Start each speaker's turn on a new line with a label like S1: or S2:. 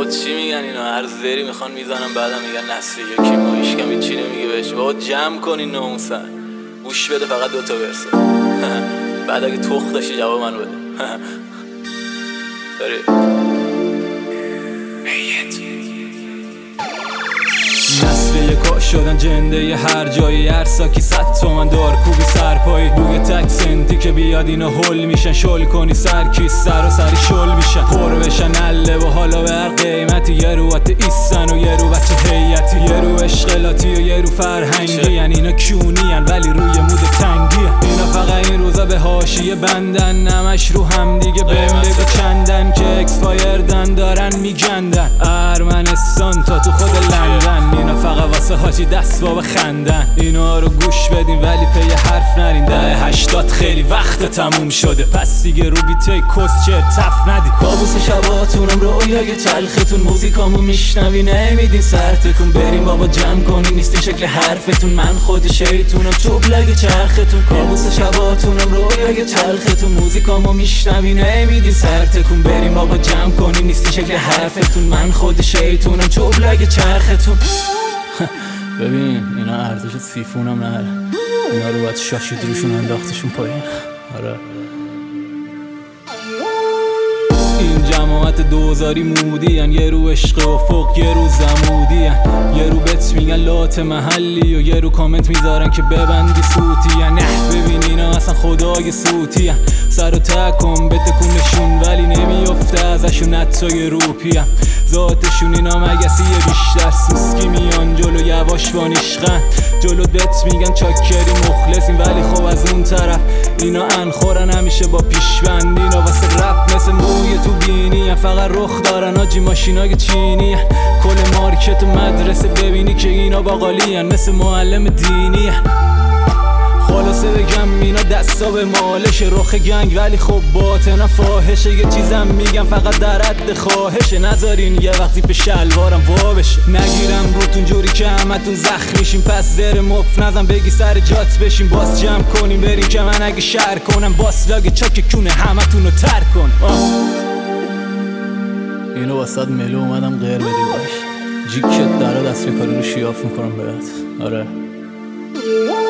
S1: بابا چی میگن اینا؟ هر زری میخوان میزنن بعدم میگن نسلی یکی ما هیچکم هیچ چی نمیگه بهش. بابا جمع کنین ناموسن، گوش بده فقط دوتا برسه. بعد اگه تخت داشتی جواب منو بده. داری
S2: نسل یکا شدن جنده ی هر جایی، هر ساکی 100 تومن دار کوبی سرپایی روی تک سنتی که بیاد اینا هل میشن. شل کنی سرکی سر و سری شل میشن، پر بشن اله و حالا به هر قیمتی. یه رو ایستن و یه رو بچه هیئتی، یه رو اشغالاتی و یه رو فرهنگی. یعنی اینا کیونی ان ولی روی مود تنگی ان. اینا فقط این روزا به حاشیه بندن، نمش رو هم دیگه بهم بگو چندن که اکسپایردن دارن میگندن. ارمنستان تا تو خود لندن، اینا فقط واسه حاجی دست باب خندن. اینا رو گوش بدین ولی پی حرف نرین. 80 خیلی وقت تموم شده، پس دیگه رو بیتای کسچه تف ندید.
S1: کابوس شباتونم رویای تلختون، موزیکامو میشنوی نمیدین سر تکون. بریم بابا جمع کنین نیستی شکل حرفتون، من خود شیطونم چوبلگ چرختون. کابوس شباتونم رویای تلختون، موزیکامو میشنوی نمیدین سر تکون. بریم بابا جمع کنین نیستی شکل حرفتون، من خود شیطونم چوبلگ چرختون.
S2: ببین اینا ارزش سیفونم نره، اینا رو باید شاشید روشون انداختشون پایین. آره این جماعت دوزاری مودی ان، یه رو عشق افق یه رو زمودی ان. یه رو بت میگن لات محلی و یه رو کامنت میذارن که ببندی سوتی ان. نه ببین اینا اصلا خدای سوتی ان، سر و تکن بتکونشون ولی نمیافته ازشون حتی روپی ان. ذاتشون اینا مگسیه بیشتر سوسکی میان جلو یواش بانیشقن. جلو بت میگن چاکری مخلصین ولی خب از اون طرف اینا انخورن همیشه با پیشبند. اینا واسه رپ مثل موی تو بینی، فقط رخ دارن آجی ماشینای چینی. کل مارکت و مدرسه ببینی که اینا باقالی ان، مثل معلم دینی. خلاصه بگم اینا دستا به مالشه، رخ گنگ ولی خب باطنا فاحشه. یه چیزم میگم فقط در حد خواهشه، نذارین یه وقتی به شلوارم وا بشه. نگیرم روتون جوری که همتون زخمیشین، پس زر مف نزن بگی سر جات بشین. باز جمع کنیم بریم که من اگه شر کنم باسلاگ چاک کونه همتون رو تر کن. اینو واسد ملو اومدم غیر بدی باش، جیکت داره دست کاری رو شیاف میکنم بهت. آره